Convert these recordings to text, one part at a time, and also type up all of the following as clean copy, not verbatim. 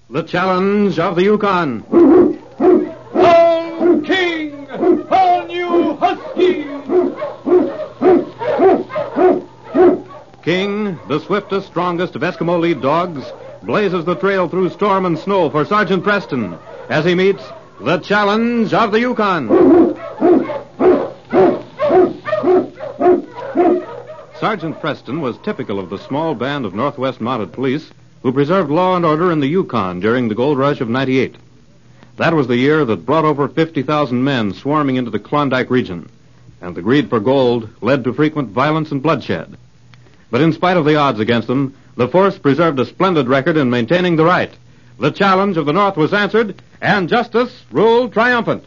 The Challenge of the Yukon. On King! On you Huskies! King, the swiftest, strongest of Eskimo lead dogs, blazes the trail through storm and snow for Sergeant Preston as he meets the Challenge of the Yukon. Sergeant Preston was typical of the small band of Northwest Mounted Police who preserved law and order in the Yukon during the gold rush of '98. That was the year that brought over 50,000 men swarming into the Klondike region, and the greed for gold led to frequent violence and bloodshed. But in spite of the odds against them, the force preserved a splendid record in maintaining the right. The challenge of the North was answered, and justice ruled triumphant.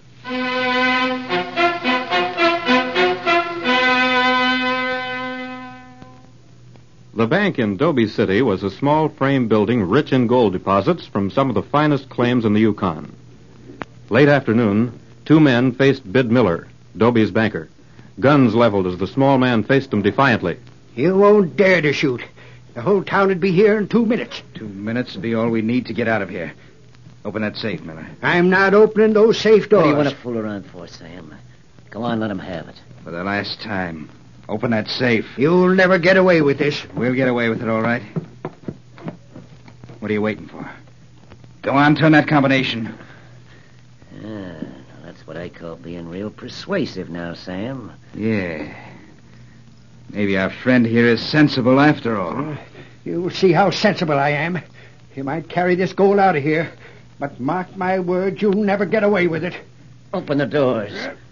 The bank in Dobie City was a small frame building rich in gold deposits from some of the finest claims in the Yukon. Late afternoon, two men faced Bid Miller, Dobie's banker. Guns leveled as the small man faced them defiantly. You won't dare to shoot. The whole town would be here in 2 minutes. 2 minutes would be all we need to get out of here. Open that safe, Miller. I'm not opening those safe doors. What do you want to fool around for, Sam? Go on, let him have it. For the last time. Open that safe. You'll never get away with this. We'll get away with it, all right. What are you waiting for? Go on, turn that combination. That's what I call being real persuasive now, Sam. Yeah. Maybe our friend here is sensible after all. You'll see how sensible I am. You might carry this gold out of here, but mark my words, you'll never get away with it. Open the doors.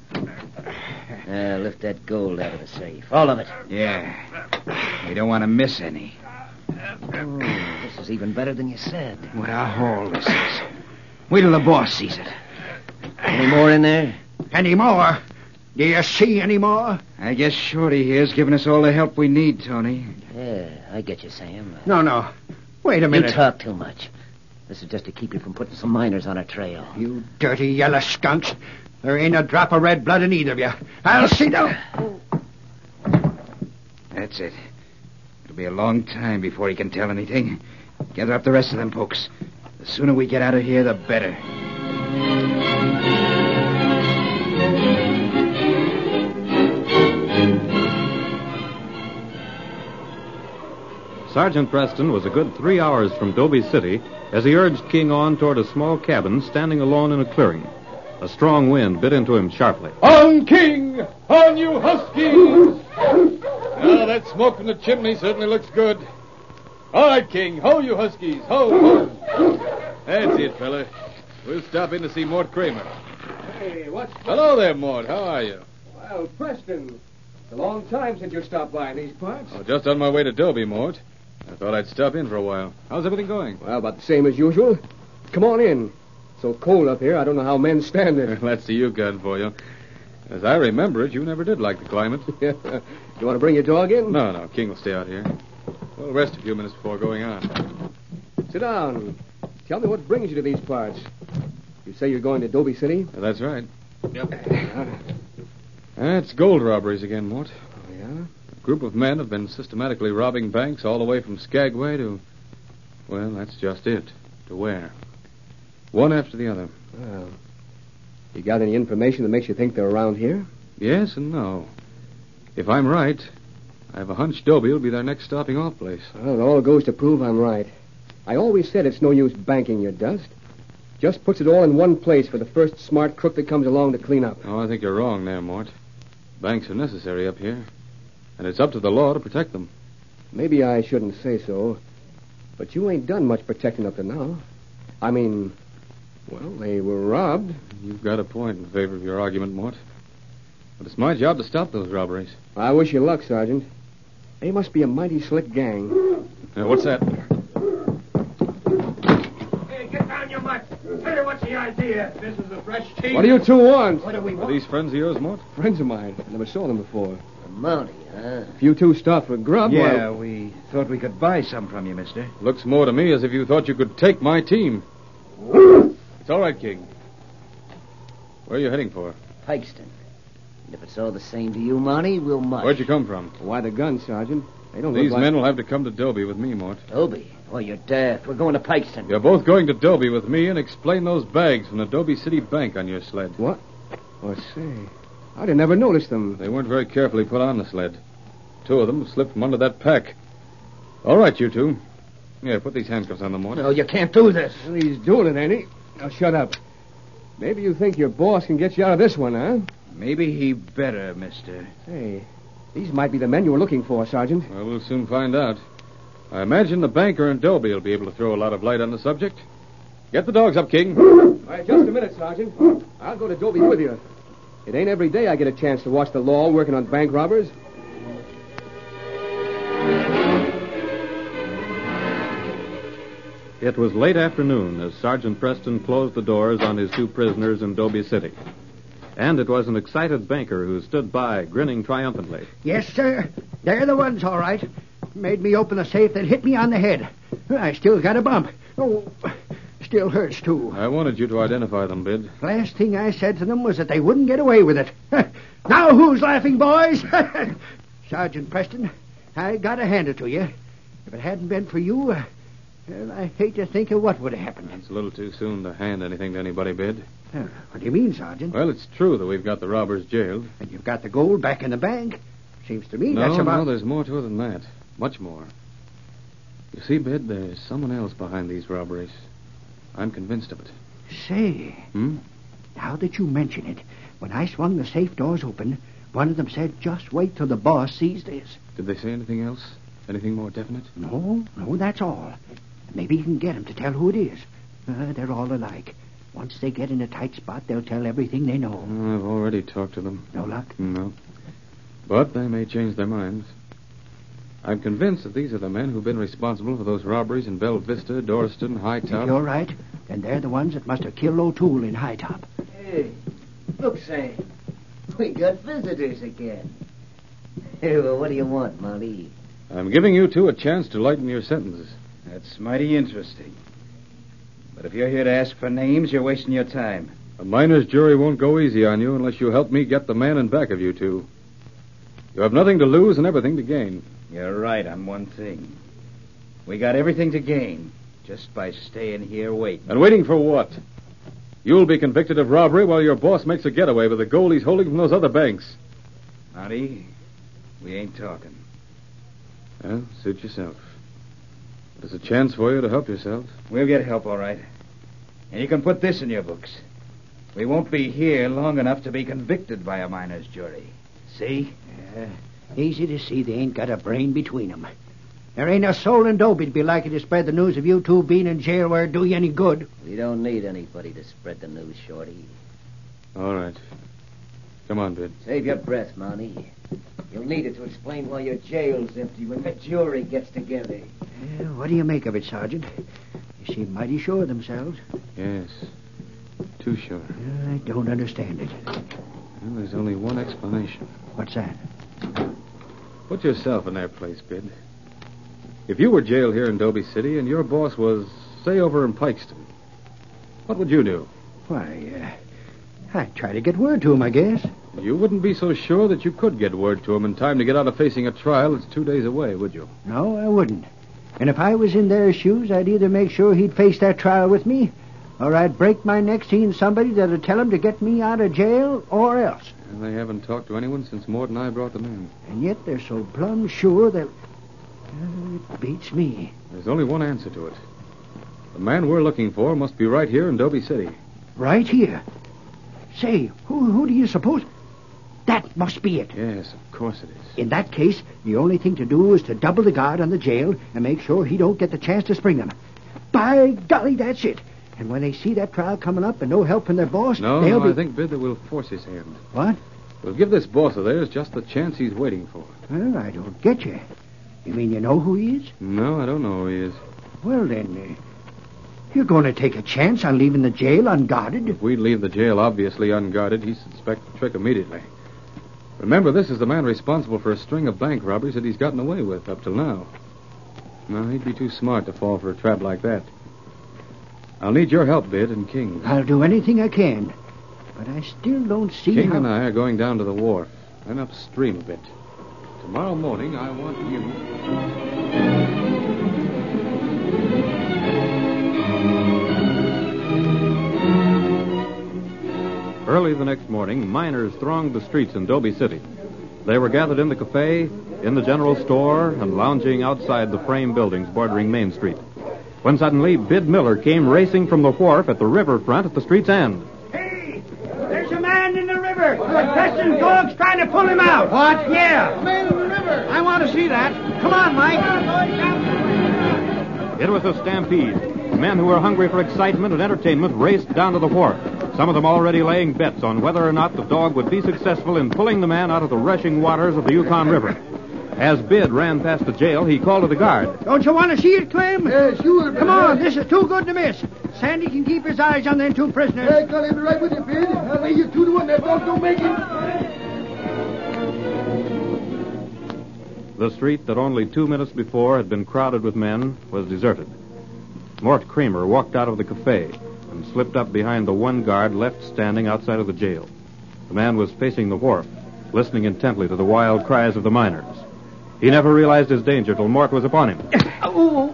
Lift that gold out of the safe. All of it. Yeah. We don't want to miss any. This is even better than you said. What a haul this is. Wait till the boss sees it. Any more in there? Any more? Do you see any more? I guess Shorty here's giving us all the help we need, Tony. Yeah, I get you, Sam. No. Wait a minute. You talk too much. This is just to keep you from putting some miners on our trail. You dirty yellow skunks. There ain't a drop of red blood in either of you. I'll see them. That's it. It'll be a long time before he can tell anything. Gather up the rest of them folks. The sooner we get out of here, the better. Sergeant Preston was a good 3 hours from Dobie City as he urged King on toward a small cabin standing alone in a clearing. A strong wind bit into him sharply. On King! On you Huskies! Now, that smoke from the chimney certainly looks good. All right, King. Ho, you Huskies. Ho. That's it, fella. We'll stop in to see Mort Kramer. Hey, what's... Hello there, Mort. How are you? Well, Preston, it's a long time since you stopped by in these parts. Oh, just on my way to Dobie, Mort. I thought I'd stop in for a while. How's everything going? Well, about the same as usual. Come on in. So cold up here, I don't know how men stand it. That's the Yukon for you. As I remember it, you never did like the climate. You want to bring your dog in? No. King will stay out here. We'll rest a few minutes before going on. Sit down. Tell me what brings you to these parts. You say you're going to Dobie City? That's right. Yep. It's gold robberies again, Mort. Oh, yeah? A group of men have been systematically robbing banks all the way from Skagway to... Well, that's just it. To where? One after the other. Well, you got any information that makes you think they're around here? Yes and no. If I'm right, I have a hunch Dobie will be their next stopping off place. Well, it all goes to prove I'm right. I always said it's no use banking your dust. Just puts it all in one place for the first smart crook that comes along to clean up. Oh, I think you're wrong there, Mort. Banks are necessary up here. And it's up to the law to protect them. Maybe I shouldn't say so. But you ain't done much protecting up to now. I mean... Well, they were robbed. You've got a point in favor of your argument, Mort. But it's my job to stop those robberies. I wish you luck, Sergeant. They must be a mighty slick gang. What's that? Hey, get down your mutt. Tell you what's the idea. This is a fresh team. What do you two want? What do we Are want? these friends of yours, Mort? Friends of mine. Never saw them before. A Mountie, huh? If you two stop for grub, Yeah, well... we thought we could buy some from you, mister. Looks more to me as if you thought you could take my team. It's all right, King. Where are you heading for? Pikeston. And if it's all the same to you, Mountie, we'll march. Where'd you come from? Why the gun, Sergeant? They don't These look like... men will have to come to Dobie with me, Mort. Dobie? Oh, you're daft. We're going to Pikeston. You're both going to Dobie with me and explain those bags from the Dobie City Bank on your sled. What? Oh, say. I'd have never noticed them. They weren't very carefully put on the sled. 2 of them slipped from under that pack. All right, you two. Yeah, put these handcuffs on them, Mort. No, you can't do this. Well, he's doing it, ain't he? Now, shut up. Maybe you think your boss can get you out of this one, huh? Maybe he better, mister. Hey, these might be the men you were looking for, Sergeant. Well, we'll soon find out. I imagine the banker and Dobie will be able to throw a lot of light on the subject. Get the dogs up, King. All right, just a minute, Sergeant. I'll go to Dobie with you. It ain't every day I get a chance to watch the law working on bank robbers. It was late afternoon as Sergeant Preston closed the doors on his 2 prisoners in Dobie City. And it was an excited banker who stood by, grinning triumphantly. Yes, sir. They're the ones, all right. Made me open the safe that hit me on the head. I still got a bump. Oh, still hurts, too. I wanted you to identify them, Bid. Last thing I said to them was that they wouldn't get away with it. Now who's laughing, boys? Sergeant Preston, I gotta hand it to you. If it hadn't been for you, well, I hate to think of what would have happened. It's a little too soon to hand anything to anybody, Bid. What do you mean, Sergeant? Well, it's true that we've got the robbers jailed. And you've got the gold back in the bank. Seems to me No, that's about... no, there's more to it than that. Much more. You see, Bid, there's someone else behind these robberies. I'm convinced of it. Say, now that you mention it, when I swung the safe doors open, one of them said, just wait till the boss sees this. Did they say anything else? Anything more definite? No, that's all. Maybe you can get them to tell who it is. They're all alike. Once they get in a tight spot, they'll tell everything they know. I've already talked to them. No luck? No. But they may change their minds. I'm convinced that these are the men who've been responsible for those robberies in Belle Vista, Dorston, High Top. If you're right, then they're the ones that must have killed O'Toole in High Top. Hey, look, Say. We got visitors again. Hey, well, what do you want, Molly? I'm giving you two a chance to lighten your sentences. That's mighty interesting. But if you're here to ask for names, you're wasting your time. A miner's jury won't go easy on you unless you help me get the man in back of you two. You have nothing to lose and everything to gain. You're right on one thing. We got everything to gain just by staying here waiting. And waiting for what? You'll be convicted of robbery while your boss makes a getaway with the gold he's holding from those other banks. Marty, we ain't talking. Well, suit yourself. There's a chance for you to help yourself. We'll get help, all right. And you can put this in your books. We won't be here long enough to be convicted by a miner's jury. See? Easy to see they ain't got a brain between them. There ain't a soul in Dobie to be likely to spread the news of you two being in jail where it do you any good. We don't need anybody to spread the news, Shorty. All right. Come on, Bid. Save your breath, Monty. You'll need it to explain why your jail's empty when the jury gets together. What do you make of it, Sergeant? You seem mighty sure of themselves. Yes. Too sure. I don't understand it. Well, there's only one explanation. What's that? Put yourself in their place, Bid. If you were jailed here in Dobie City and your boss was, say, over in Pikeston, what would you do? Why, I'd try to get word to him, I guess. You wouldn't be so sure that you could get word to him in time to get out of facing a trial that's 2 days away, would you? No, I wouldn't. And if I was in their shoes, I'd either make sure he'd face that trial with me, or I'd break my neck seeing somebody that'd tell him to get me out of jail, or else. And they haven't talked to anyone since Mort and I brought them in. And yet they're so plumb sure that... it beats me. There's only one answer to it. The man we're looking for must be right here in Dobie City. Right here? Say, who do you suppose... That must be it. Yes, of course it is. In that case, the only thing to do is to double the guard on the jail and make sure he don't get the chance to spring them. By golly, that's it. And when they see that trial coming up and no help from their boss, they'll be... I think, Bid, that we'll force his hand. What? We'll give this boss of theirs just the chance he's waiting for. Well, I don't get you. You mean you know who he is? No, I don't know who he is. Well, then, you're going to take a chance on leaving the jail unguarded? If we leave the jail obviously unguarded, he'd suspect the trick immediately. Remember, this is the man responsible for a string of bank robberies that he's gotten away with up till now. No, he'd be too smart to fall for a trap like that. I'll need your help, Bid, and King. I'll do anything I can. But I still don't see King how... and I are going down to the wharf, and upstream a bit. Tomorrow morning, I want you... Early the next morning, miners thronged the streets in Dobie City. They were gathered in the cafe, in the general store, and lounging outside the frame buildings bordering Main Street. When suddenly, Bid Miller came racing from the wharf at the riverfront at the street's end. Hey, there's a man in the river. Preston's dog's trying to pull him out. What? Yeah. Man in the river. I want to see that. Come on, Mike. It was a stampede. Men who were hungry for excitement and entertainment raced down to the wharf, some of them already laying bets on whether or not the dog would be successful in pulling the man out of the rushing waters of the Yukon River. As Bid ran past the jail, he called to the guard. Don't you want to see it, Clem? Yeah, sure. Come on, this is too good to miss. Sandy can keep his eyes on them two prisoners. Hey, I'll be right with you, Bid. I'll lay you 2-1. That dog don't make it. The street that only 2 minutes before had been crowded with men was deserted. Mort Kramer walked out of the cafe and slipped up behind the one guard left standing outside of the jail. The man was facing the wharf, listening intently to the wild cries of the miners. He never realized his danger till Mort was upon him. Oh.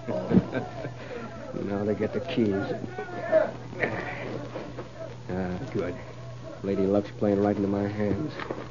Now they get the keys. Good. Lady Luck's playing right into my hands.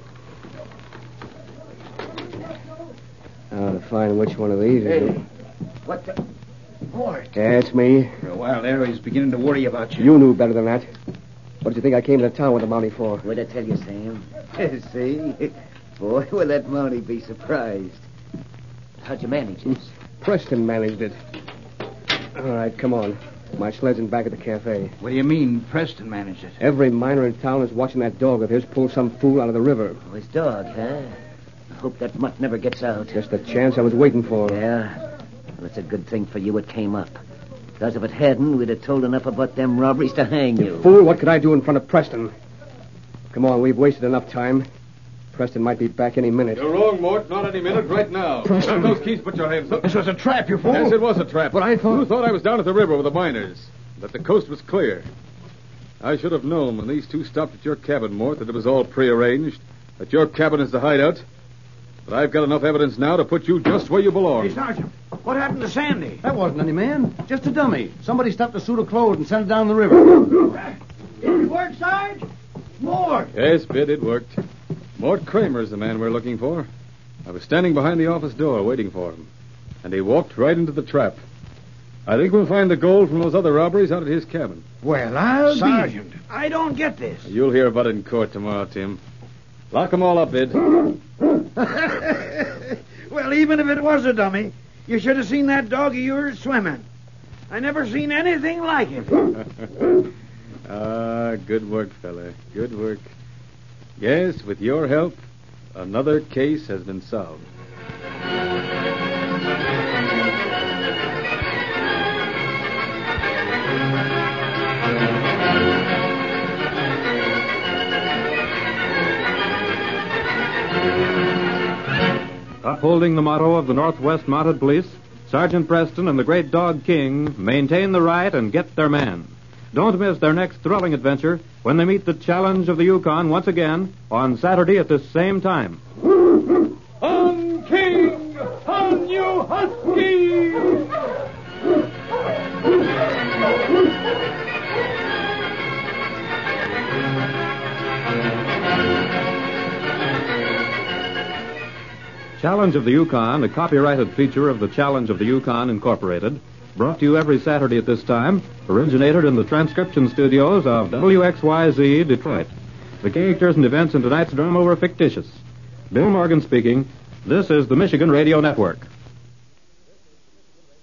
Now to find which one of these is it. What the... Mort. Yeah, it's me. For a while there, I was beginning to worry about you. You knew better than that. What did you think I came to town with the Mountie for? What'd I tell you, Sam? See? Boy, will that Mountie be surprised. How'd you manage this? Preston managed it. All right, come on. My sled's in back at the cafe. What do you mean, Preston managed it? Every miner in town is watching that dog of his pull some fool out of the river. Oh, his dog, huh? I hope that mutt never gets out. Just the chance I was waiting for. Yeah? Well, it's a good thing for you it came up. Because if it hadn't, we'd have told enough about them robberies to hang you. Fool, what could I do in front of Preston? Come on, we've wasted enough time. Preston might be back any minute. You're wrong, Mort. Not any minute. Right now. Have those keys. Put your hands up. This was a trap, you fool. Yes, it was a trap. But I thought... You thought I was down at the river with the miners. That the coast was clear. I should have known when these two stopped at your cabin, Mort, that it was all prearranged. That your cabin is the hideout. But I've got enough evidence now to put you just where you belong. Hey, Sergeant, what happened to Sandy? That wasn't any man. Just a dummy. Somebody stuffed a suit of clothes and sent it down the river. Did it work, Sarge? More. Yes, Bid, it worked. Mort Kramer's the man we're looking for. I was standing behind the office door waiting for him. And he walked right into the trap. I think we'll find the gold from those other robberies out at his cabin. Well, I'll Sergeant. I don't get this. You'll hear about it in court tomorrow, Tim. Lock them all up, Bid. Well, even if it was a dummy, you should have seen that dog of yours swimming. I never seen anything like it. Good work, fella. Good work. Yes, with your help, another case has been solved. Upholding the motto of the Northwest Mounted Police, Sergeant Preston and the great dog King maintain the right and get their man. Don't miss their next thrilling adventure when they meet the challenge of the Yukon once again on Saturday at this same time. On King! On you Huskies! Challenge of the Yukon, a copyrighted feature of the Challenge of the Yukon Incorporated, brought to you every Saturday at this time, originated in the transcription studios of WXYZ Detroit. The characters and events in tonight's drama were fictitious. Bill Morgan speaking. This is the Michigan Radio Network.